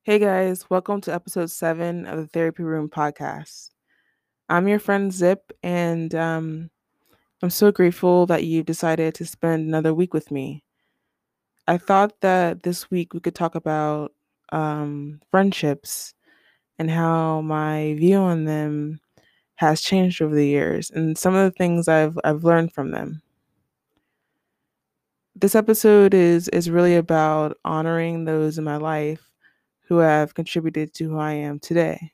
Hey guys, welcome to episode 7 of the Therapy Room podcast. I'm your friend Zip, and I'm so grateful that you decided to spend another week with me. I thought that this week we could talk about friendships and how my view on them has changed over the years and some of the things I've learned from them. This episode is really about honoring those in my life who have contributed to who I am today.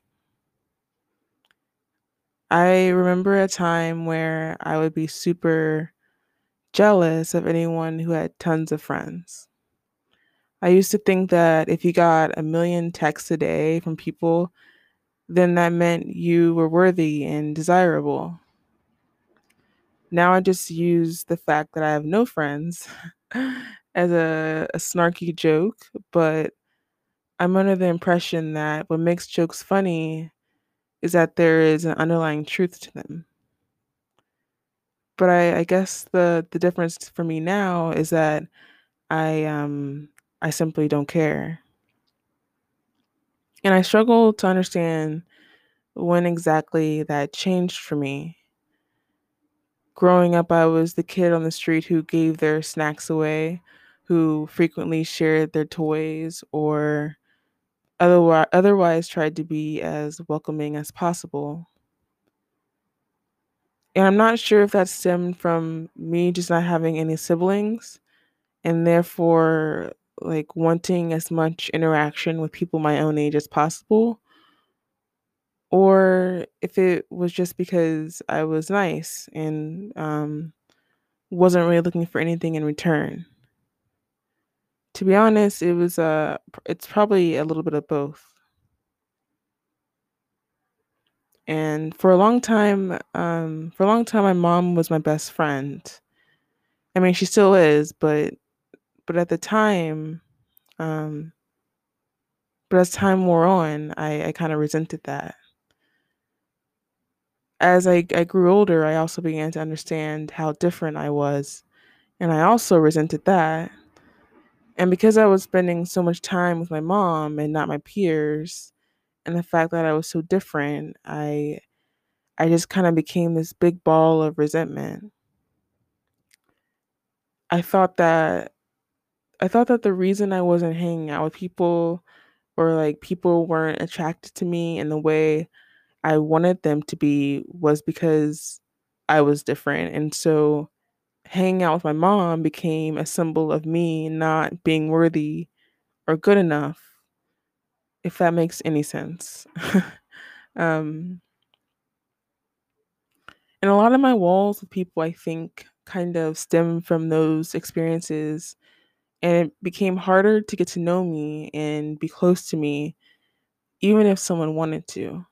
I remember a time where I would be super jealous of anyone who had tons of friends. I used to think that if you got a million texts a day from people, then that meant you were worthy and desirable. Now I just use the fact that I have no friends as a snarky joke, but I'm under the impression that what makes jokes funny is that there is an underlying truth to them. But I guess the difference for me now is that I um I simply don't care. And I struggle to understand when exactly that changed for me. Growing up, I was the kid on the street who gave their snacks away, who frequently shared their toys or otherwise tried to be as welcoming as possible. And I'm not sure if that stemmed from me just not having any siblings and therefore like wanting as much interaction with people my own age as possible, or if it was just because I was nice and wasn't really looking for anything in return. To be honest, it's probably a little bit of both. And for a long time, my mom was my best friend. I mean, she still is, but at the time, um, but as time wore on, I kind of resented that. As I grew older, I also began to understand how different I was, and I also resented that. And because I was spending so much time with my mom and not my peers, and the fact that I was so different, I just kind of became this big ball of resentment. I thought that I thought that the reason I wasn't hanging out with people or like people weren't attracted to me in the way I wanted them to be was because I was different. And so hanging out with my mom became a symbol of me not being worthy or good enough, if that makes any sense. um, and a lot of my walls with people, I think, kind of stem from those experiences. And it became harder to get to know me and be close to me, even if someone wanted to.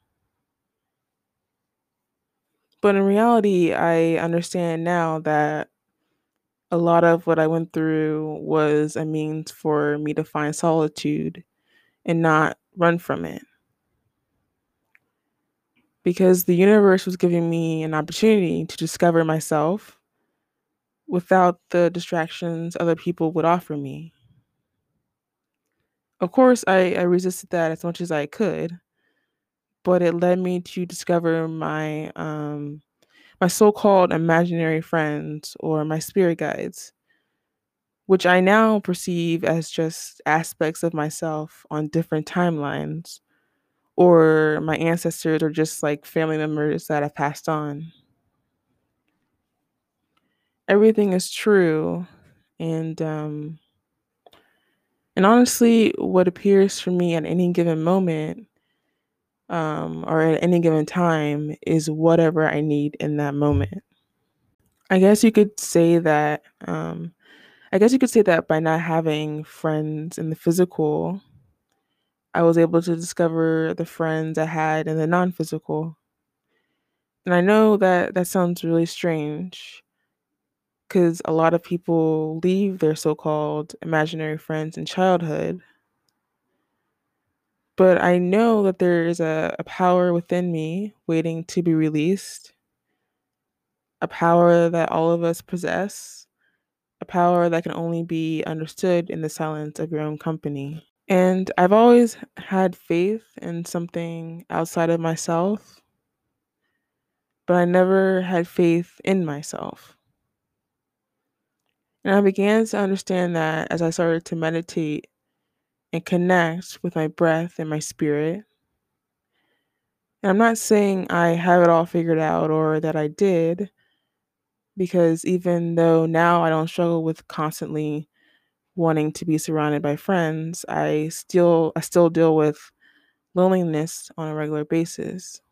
But in reality, I understand now that a lot of what I went through was a means for me to find solitude and not run from it. Because the universe was giving me an opportunity to discover myself without the distractions other people would offer me. Of course, I resisted that as much as I could, but it led me to discover my so-called imaginary friends or my spirit guides, which I now perceive as just aspects of myself on different timelines, or my ancestors, or just like family members that have passed on. Everything is true, and honestly, what appears for me at any given moment, or at any given time, is whatever I need in that moment. I guess you could say that. I guess you could say that by not having friends in the physical, I was able to discover the friends I had in the non-physical. And I know that that sounds really strange because a lot of people leave their so-called imaginary friends in childhood. But I know that there is a power within me waiting to be released, a power that all of us possess, a power that can only be understood in the silence of your own company. And I've always had faith in something outside of myself, but I never had faith in myself. And I began to understand that as I started to meditate and connect with my breath and my spirit. And I'm not saying I have it all figured out or that I did, because even though now I don't struggle with constantly wanting to be surrounded by friends, I still deal with loneliness on a regular basis.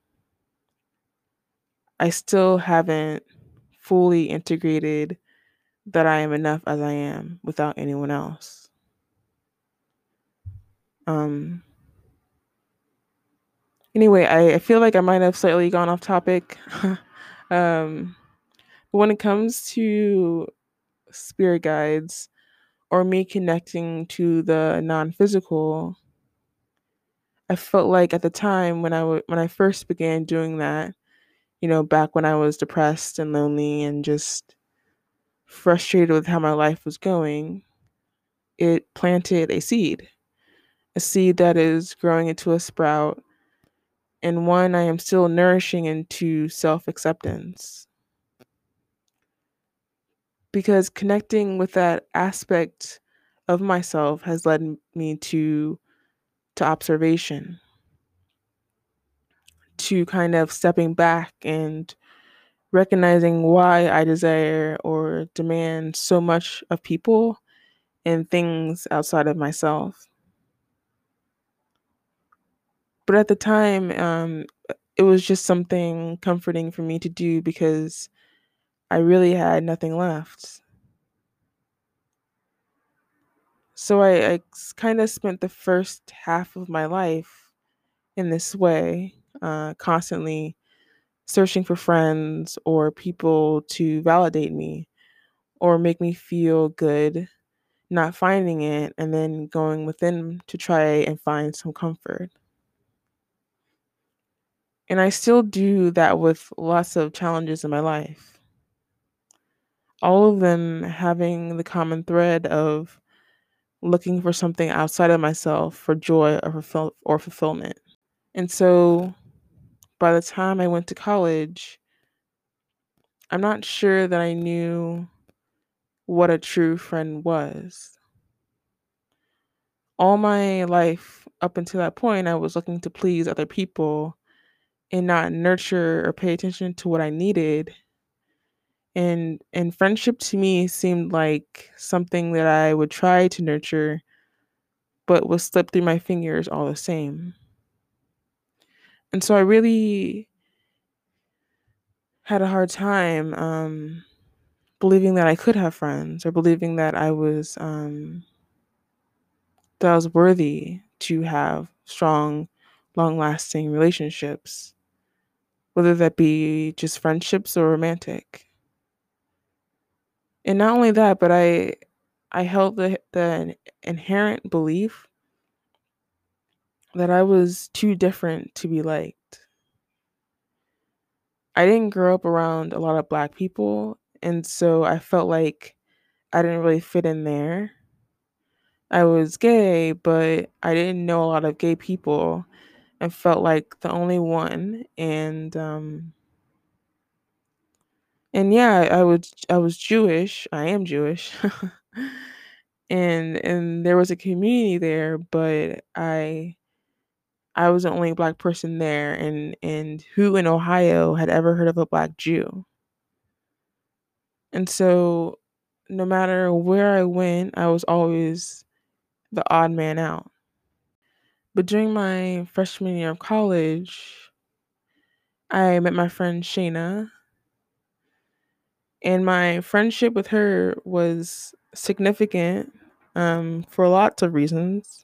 I still haven't fully integrated that I am enough as I am without anyone else. Um anyway, I feel like I might have slightly gone off topic. um but when it comes to spirit guides or me connecting to the non-physical, I felt like at the time when I first began doing that, back when I was depressed and lonely and just frustrated with how my life was going, it planted a seed that is growing into a sprout, and one I am still nourishing into self acceptance. Because connecting with that aspect of myself has led me to observation, to kind of stepping back and recognizing why I desire or demand so much of people and things outside of myself. But at the time, it was just something comforting for me to do because I really had nothing left. So I kind of spent the first half of my life in this way, constantly searching for friends or people to validate me or make me feel good, not finding it, and then going within to try and find some comfort. And I still do that with lots of challenges in my life, all of them having the common thread of looking for something outside of myself for joy or fulfillment. And so by the time I went to college, I'm not sure that I knew what a true friend was. All my life up until that point, I was looking to please other people and not nurture or pay attention to what I needed. And friendship to me seemed like something that I would try to nurture, but would slip through my fingers all the same. And so I really had a hard time believing that I could have friends or believing that I was worthy to have strong, long-lasting relationships, whether that be just friendships or romantic. And not only that, but I held the inherent belief that I was too different to be liked. I didn't grow up around a lot of black people, and so I felt like I didn't really fit in there. I was gay, but I didn't know a lot of gay people and felt like the only one. And yeah, I was Jewish. I am Jewish. And there was a community there, but I was the only black person there, and who in Ohio had ever heard of a black Jew? And so no matter where I went, I was always the odd man out. But during my freshman year of college, I met my friend Shayna, and my friendship with her was significant for lots of reasons.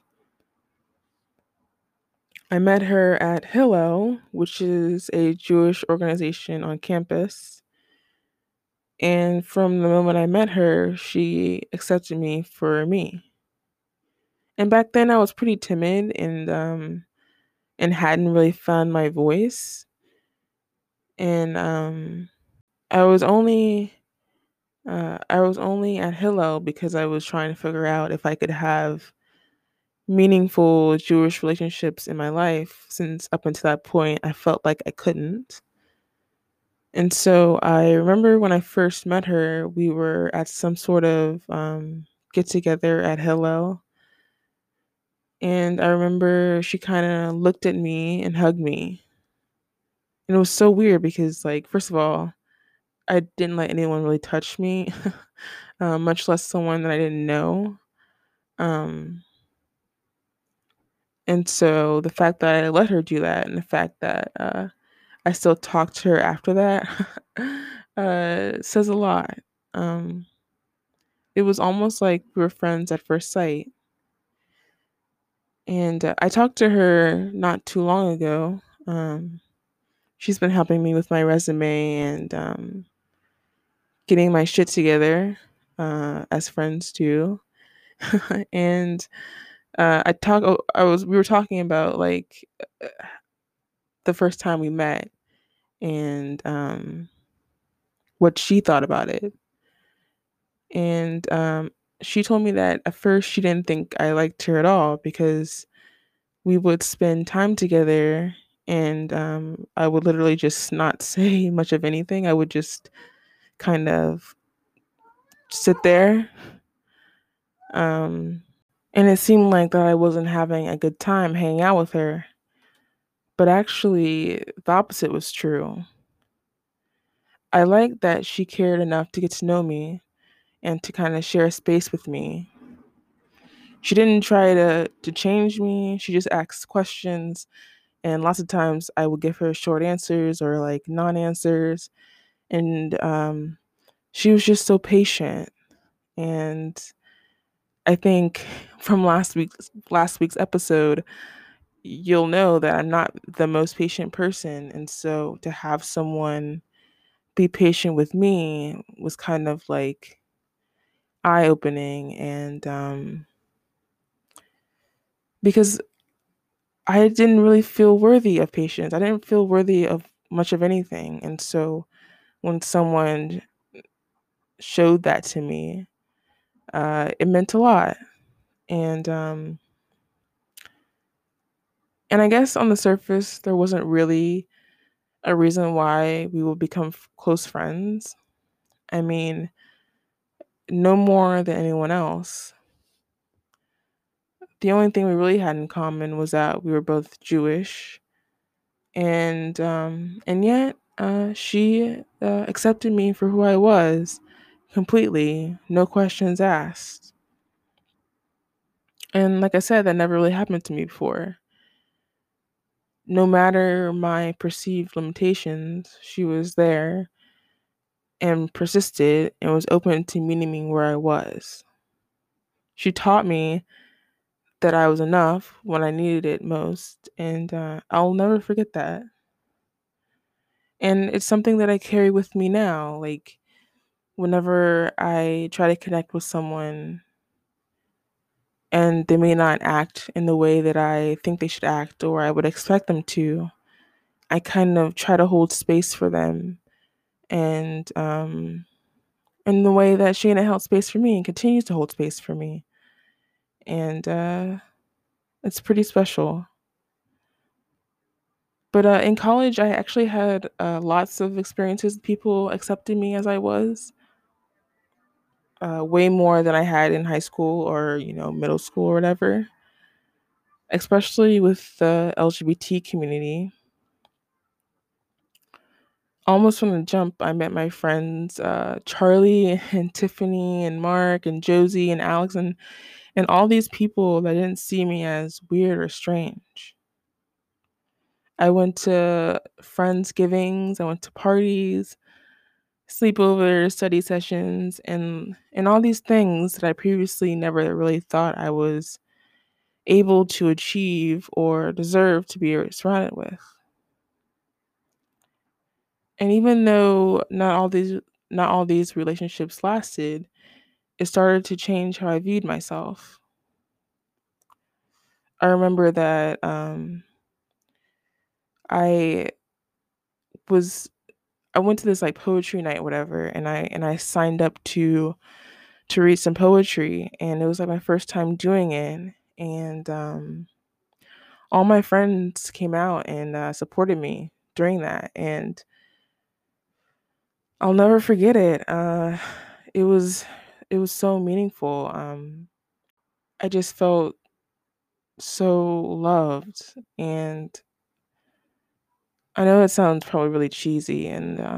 I met her at Hillel, which is a Jewish organization on campus. And from the moment I met her, she accepted me for me. And back then I was pretty timid and hadn't really found my voice. And I was only I was only at Hillel because I was trying to figure out if I could have meaningful Jewish relationships in my life, since up until that point I felt like I couldn't. And so I remember when I first met her, we were at some sort of get together at Hillel. And I remember she kind of looked at me and hugged me. And it was so weird because, like, first of all, I didn't let anyone really touch me, much less someone that I didn't know. Um, and so the fact that I let her do that, and the fact that I still talked to her after that, says a lot. Um, it was almost like we were friends at first sight. And I talked to her not too long ago. She's been helping me with my resume and getting my shit together, as friends do. And we were talking about, like, uh, the first time we met, and what she thought about it. And she told me that at first she didn't think I liked her at all because we would spend time together, and I would literally just not say much of anything. I would just kind of sit there. Um, and it seemed like that I wasn't having a good time hanging out with her. But actually, the opposite was true. I liked that she cared enough to get to know me and to kind of share space with me. She didn't try to change me. She just asked questions, and lots of times I would give her short answers or like non-answers. And she was just so patient. And I think from last week's episode, you'll know that I'm not the most patient person. And so to have someone be patient with me was kind of like eye opening. And because I didn't really feel worthy of patience, I didn't feel worthy of much of anything. And so when someone showed that to me, it meant a lot. And and I guess on the surface, there wasn't really a reason why we would become close friends. I mean, no more than anyone else. The only thing we really had in common was that we were both Jewish, and yet she accepted me for who I was completely, no questions asked. And like I said, that never really happened to me before. No matter my perceived limitations, she was there and persisted and was open to meeting me where I was. She taught me that I was enough when I needed it most, and I'll never forget that. And it's something that I carry with me now. Like, whenever I try to connect with someone and they may not act in the way that I think they should act or I would expect them to, I kind of try to hold space for them, and in the way that Shayna held space for me and continues to hold space for me. And it's pretty special. But in college, I actually had lots of experiences, people accepting me as I was, way more than I had in high school or, middle school or whatever, especially with the LGBT community. Almost from the jump, I met my friends Charlie and Tiffany and Mark and Josie and Alex, and all these people that didn't see me as weird or strange. I went to friendsgivings, I went to parties, sleepovers, study sessions, and all these things that I previously never really thought I was able to achieve or deserve to be surrounded with. And even though not all these relationships lasted, it started to change how I viewed myself. I remember that I was I went to this like poetry night, whatever, and I signed up to read some poetry, and it was like my first time doing it. and all my friends came out and supported me during that, and I'll never forget it. It was it was so meaningful. I just felt so loved, and I know it sounds probably really cheesy,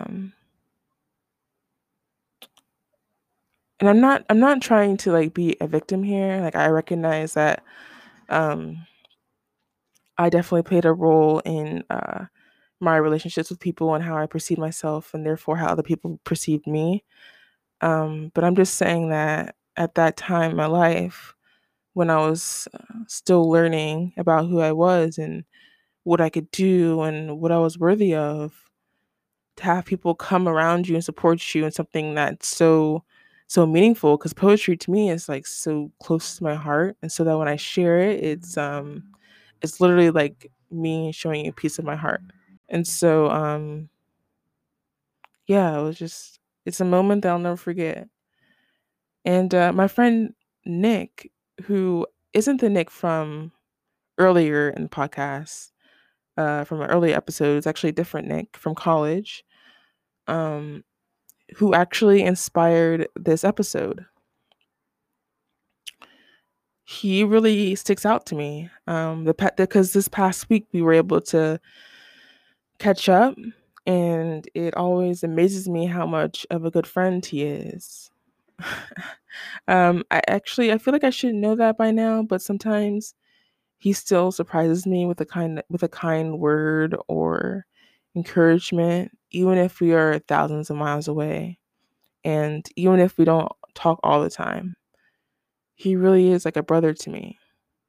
and I'm not trying to like be a victim here. Like I recognize that um I definitely played a role in my relationships with people and how I perceive myself and therefore how other people perceived me. But I'm just saying that at that time in my life, when I was still learning about who I was and what I could do and what I was worthy of, to have people come around you and support you in something that's so meaningful, because poetry to me is like so close to my heart, and so that when I share it, it's literally like me showing you a piece of my heart. And so yeah, it's a moment that I'll never forget. And my friend Nick, who isn't the Nick from earlier in the podcast, from an earlier episode, it's actually a different Nick from college, um, who actually inspired this episode. He really sticks out to me. Because this past week we were able to catch up, and it always amazes me how much of a good friend he is. I feel like I should know that by now, but sometimes he still surprises me with a kind word or encouragement, even if we are thousands of miles away, and even if we don't talk all the time. He really is like a brother to me.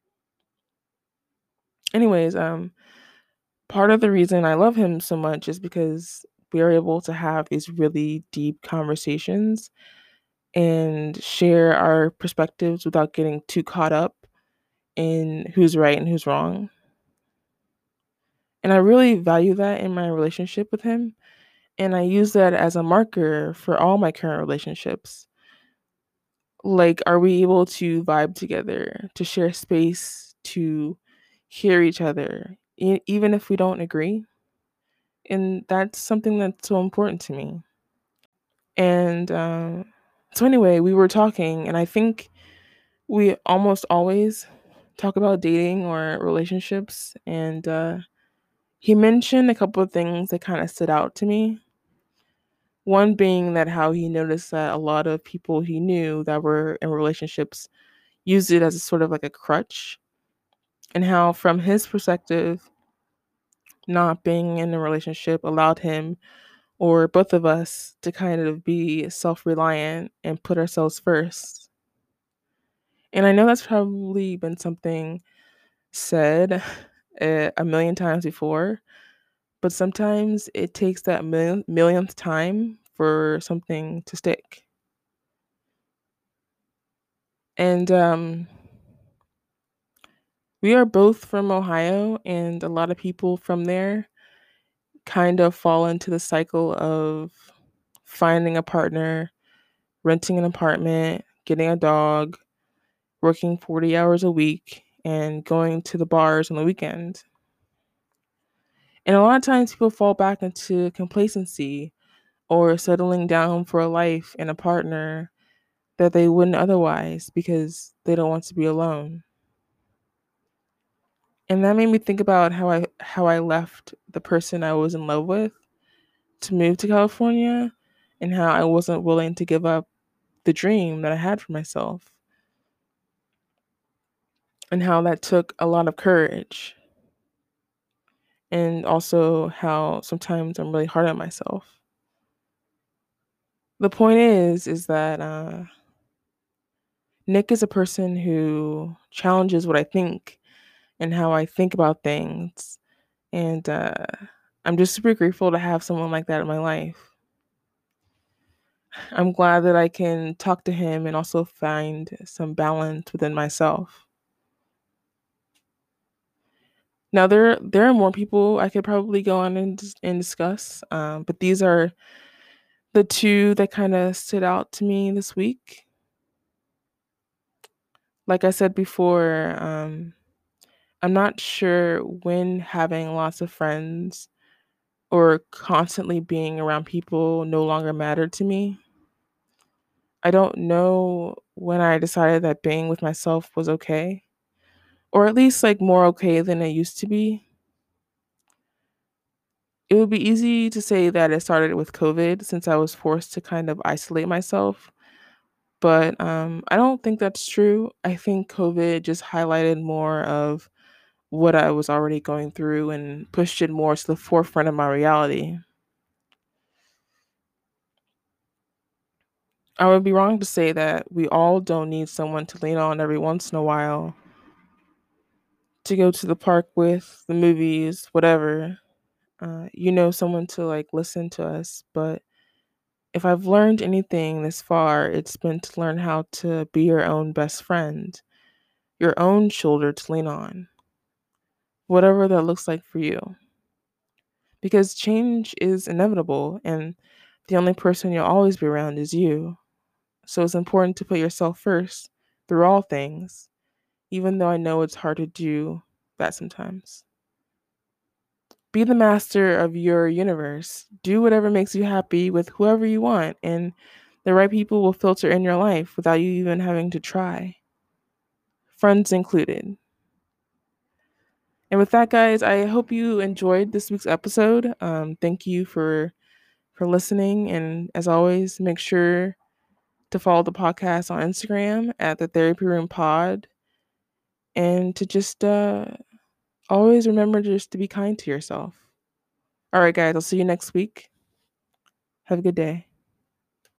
Anyways, part of the reason I love him so much is because we are able to have these really deep conversations and share our perspectives without getting too caught up in who's right and who's wrong. And I really value that in my relationship with him. And I use that as a marker for all my current relationships. Like, are we able to vibe together, to share space, to hear each other, even if we don't agree? And that's something that's so important to me. And so, anyway, we were talking, and I think we almost always talk about dating or relationships. And he mentioned a couple of things that kind of stood out to me. One being that how he noticed that a lot of people he knew that were in relationships used it as a sort of like a crutch, and how, from his perspective, not being in a relationship allowed him or both of us to kind of be self reliant and put ourselves first. And I know that's probably been something said a million times before, but sometimes it takes that millionth time for something to stick. And we are both from Ohio, and a lot of people from there kind of fall into the cycle of finding a partner, renting an apartment, getting a dog, working 40 hours a week, and going to the bars on the weekend. And a lot of times people fall back into complacency or settling down for a life and a partner that they wouldn't otherwise because they don't want to be alone. And that made me think about how I left the person I was in love with to move to California, and how I wasn't willing to give up the dream that I had for myself, and how that took a lot of courage, and also how sometimes I'm really hard on myself. The point is that Nick is a person who challenges what I think and how I think about things, and I'm just super grateful to have someone like that in my life. I'm glad that I can talk to him and also find some balance within myself. Now there are more people I could probably go on and discuss, but these are the two that kind of stood out to me this week. Like I said before, I'm not sure when having lots of friends or constantly being around people no longer mattered to me. I don't know when I decided that being with myself was okay, or at least like more okay than it used to be. It would be easy to say that it started with COVID since I was forced to kind of isolate myself. But I don't think that's true. I think COVID just highlighted more of what I was already going through and pushed it more to the forefront of my reality. I would be wrong to say that we all don't need someone to lean on every once in a while, to go to the park with, the movies, whatever. Someone to like listen to us. But if I've learned anything this far, it's been to learn how to be your own best friend, your own shoulder to lean on, whatever that looks like for you. Because change is inevitable, and the only person you'll always be around is you. So it's important to put yourself first through all things, even though I know it's hard to do that sometimes. Be the master of your universe. Do whatever makes you happy with whoever you want, and the right people will filter in your life without you even having to try, friends included. And with that, guys, I hope you enjoyed this week's episode. Thank you for listening, and as always, make sure to follow the podcast on Instagram at the Therapy Room Pod, and to just always remember just to be kind to yourself. All right, guys, I'll see you next week. Have a good day.